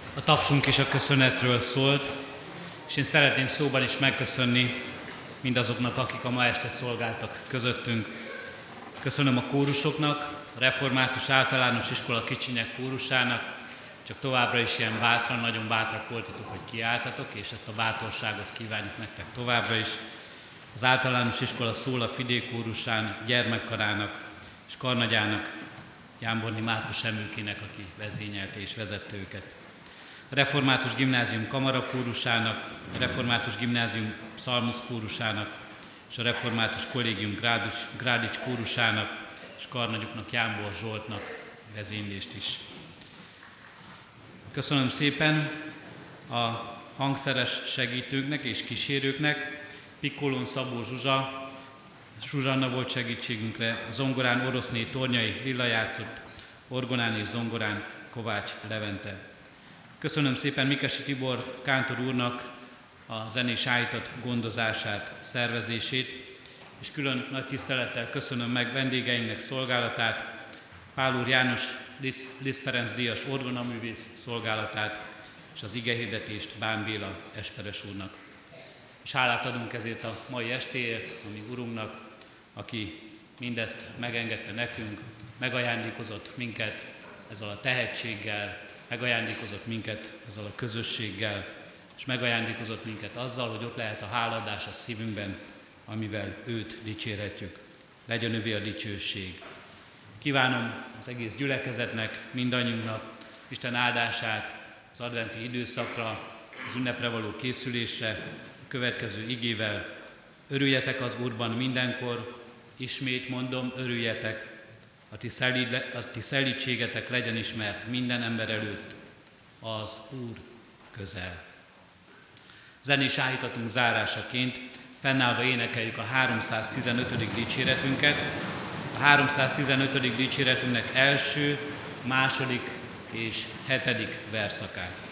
A tapsunk is a köszönetről szólt, és én szeretném szóban is megköszönni mindazoknak, akik a ma este szolgáltak közöttünk. Köszönöm a kórusoknak, a Református Általános Iskola Kicsinyek kórusának, csak továbbra is ilyen bátran, nagyon bátrak voltatok, hogy kiálltatok, és ezt a bátorságot kívánjuk nektek továbbra is. Az általános iskola szól a Fidé kórusán, gyermekkarának és karnagyának, Jámborni Márkus Emőkének, aki vezényelte és vezette őket. A Református Gimnázium Kamara kórusának, a Református Gimnázium Psalmus kórusának, és a Református Kollégium Grádics kórusának, és karnagyuknak, Jámbor Zsoltnak vezénylést is. Köszönöm szépen a hangszeres segítőknek és kísérőknek, Pikkolón Szabó Zsuzsanna volt segítségünkre, zongorán Oroszné Tornyai Lilla játszott, orgonán és zongorán Kovács Levente. Köszönöm szépen Mikesi Tibor kántor úrnak a zenés állítat gondozását, szervezését, és külön nagy tisztelettel köszönöm meg vendégeinknek szolgálatát, Pál úr János Liszt Ferenc díjas orgonaművész szolgálatát, és az igehirdetést Bán Béla esperes úrnak. És hálát adunk ezért a mai estéért, a mi Urunknak, aki mindezt megengedte nekünk, megajándékozott minket ezzel a tehetséggel, megajándékozott minket ezzel a közösséggel, és megajándékozott minket azzal, hogy ott lehet a hálaadás a szívünkben, amivel őt dicsérhetjük. Legyen övé a dicsőség. Kívánom az egész gyülekezetnek, mindannyiunknak Isten áldását az adventi időszakra, az ünnepre való készülésre, a következő igével. Örüljetek az Úrban mindenkor, ismét mondom, örüljetek, a ti szelídségetek legyen ismert minden ember előtt, az Úr közel. Zenés áhítatunk zárásaként fennállva énekeljük a 315. dicséretünket, a 315. dicséretünknek első, második és 7. verszakát.